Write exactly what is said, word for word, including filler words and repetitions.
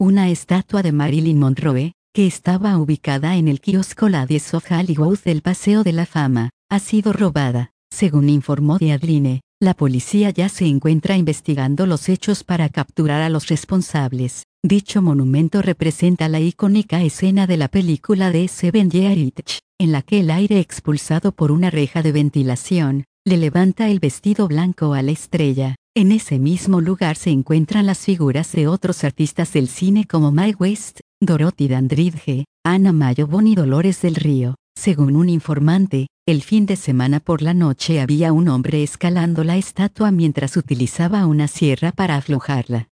una estatua de Marilyn Monroe, que estaba ubicada en el kiosco Ladies of Hollywood del Paseo de la Fama, ha sido robada. Según informó Deadline, la policía ya se encuentra investigando los hechos para capturar a los responsables. Dicho monumento representa la icónica escena de la película de Seven Year Itch, en la que el aire expulsado por una reja de ventilación, le levanta el vestido blanco a la estrella. En ese mismo lugar se encuentran las figuras de otros artistas del cine como Mae West, Dorothy Dandridge, Anna Mayobon y Dolores del Río. Según un informante, el fin de semana por la noche había un hombre escalando la estatua mientras utilizaba una sierra para aflojarla.